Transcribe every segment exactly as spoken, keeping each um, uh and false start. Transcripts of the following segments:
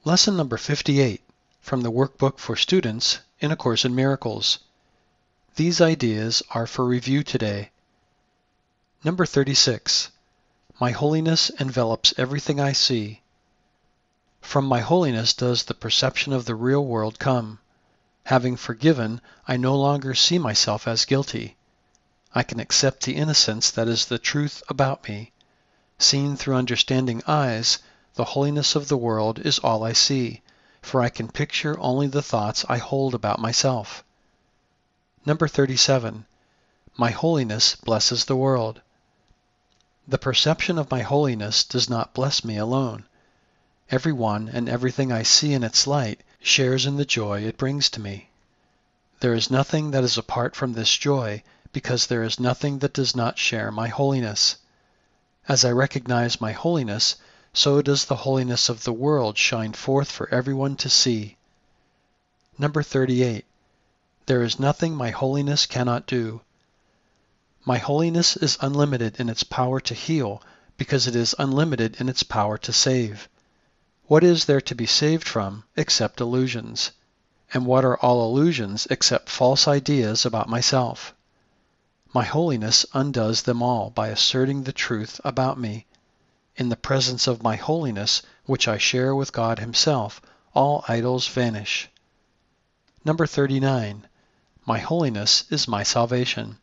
Lesson number fifty-eight from the Workbook for Students in A Course in Miracles. These ideas are for review today. Number thirty-six. My holiness envelops everything I see. From my holiness does the perception of the real world come. Having forgiven, I no longer see myself as guilty. I can accept the innocence that is the truth about me. Seen through understanding eyes, the holiness of the world is all I see, for I can picture only the thoughts I hold about myself. Number thirty-seven. My holiness blesses the world. The perception of my holiness does not bless me alone. Everyone and everything I see in its light shares in the joy it brings to me. There is nothing that is apart from this joy, because there is nothing that does not share my holiness. As I recognize my holiness, so does the holiness of the world shine forth for everyone to see. Number thirty-eight. There is nothing my holiness cannot do. My holiness is unlimited in its power to heal, because it is unlimited in its power to save. What is there to be saved from except illusions? And what are all illusions except false ideas about myself? My holiness undoes them all by asserting the truth about me. In the presence of my holiness, which I share with God Himself, all idols vanish. Number thirty-nine. My holiness is my salvation.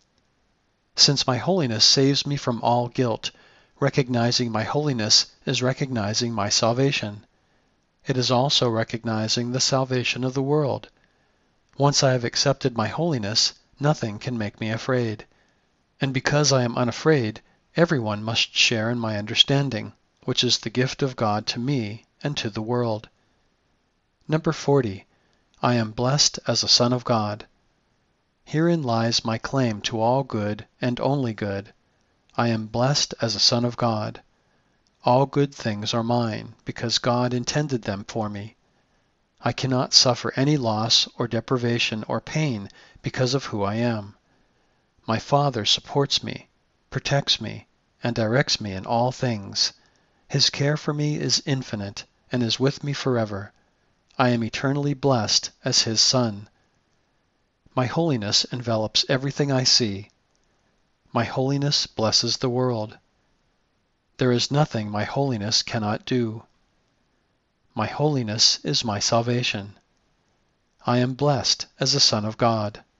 Since my holiness saves me from all guilt, recognizing my holiness is recognizing my salvation. It is also recognizing the salvation of the world. Once I have accepted my holiness, nothing can make me afraid. And because I am unafraid, everyone must share in my understanding, which is the gift of God to me and to the world. Number forty. I am blessed as a son of God. Herein lies my claim to all good and only good. I am blessed as a son of God. All good things are mine, because God intended them for me. I cannot suffer any loss or deprivation or pain because of who I am. My Father supports me, protects me, and directs me in all things. His care for me is infinite and is with me forever. I am eternally blessed as His son. My holiness envelops everything I see. My holiness blesses the world. There is nothing my holiness cannot do. My holiness is my salvation. I am blessed as a son of God.